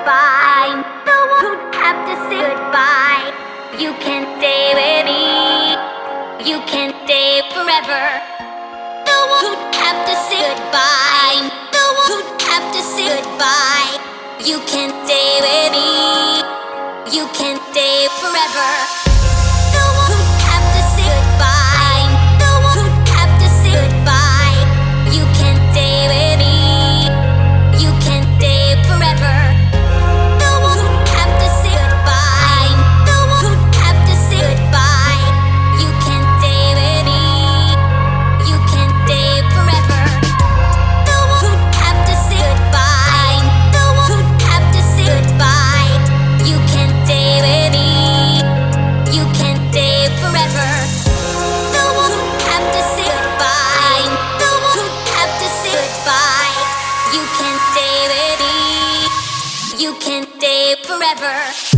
goodbye. I'm the one who'd have to say goodbye. You can stay with me. You can stay forever. The one who'd have to say goodbye. I'm the one who'd have to say goodbye. You can stay with me. You can stay forever. The one who'd have to say goodbye. I'm the one who'd have to say goodbye. You can stay with me. You can stay forever. The one who'd have to say goodbye. I'm the one who'd have to say goodbye. You can stay with me. You can stay forever. The one who'd have to say goodbye. I'm the one who'd have to say goodbye. You can stay with me. You can stay forever. The one who'd have to say goodbye. I'm the one who'd have to say goodbye. You can stay with me. You can stay forever.